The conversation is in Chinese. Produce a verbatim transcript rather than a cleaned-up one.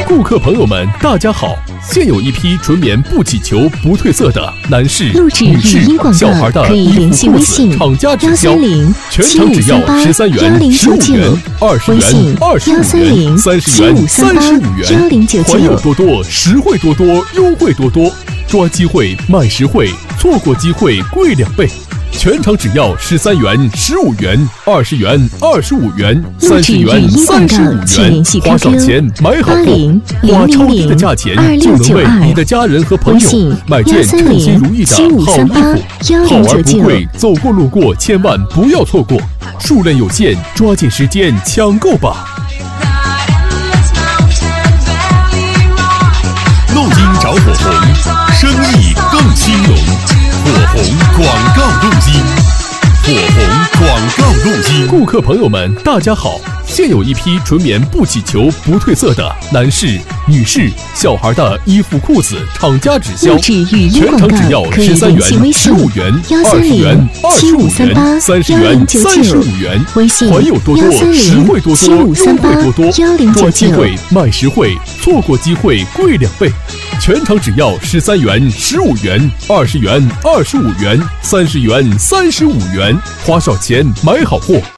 顾客朋友们，大家好！现有一批纯棉不起球、不褪色的男士、 录制女士语音广小孩的告可以联系微信厂家直幺销， 三零全七五场只要三八十三元、 幺零十五九元、 九， 二十微信元、二十幺五元、 三零三十七五元、三三八十五元， 幺零九还有九。 多多，实惠多多，优惠多多，抓机会买实惠，错过机会贵两倍。全场只要十三元、十五元、二十元、二十五元、三十元、三十五元，花少钱买好货，花超低的价钱就能为你的家人和朋友买件称心如意的好衣服。好而不贵，走过路过千万不要错过，数量有限，抓紧时间抢购吧！ 录音找火红，生意更兴隆。火红广告录音，火红广告录音。 顾客朋友们，大家好！现有一批纯棉不起球、不褪色的男士、女士、小孩的衣服、裤子，厂家直销， 录制语音全广告场只要可以十三元、 联系微信十五元、 幺三二十元零、 二七十五元、 五三八三十幺零元、 九三十九， 五元， 微信还有多多， 幺三实惠零多多， 七五三八优惠多多， 幺零九九。 抓机会买实惠，错过机会贵两倍。全场只要十三元、十五元、二十元、二十五元、三十元、三十五元，花少钱买好货。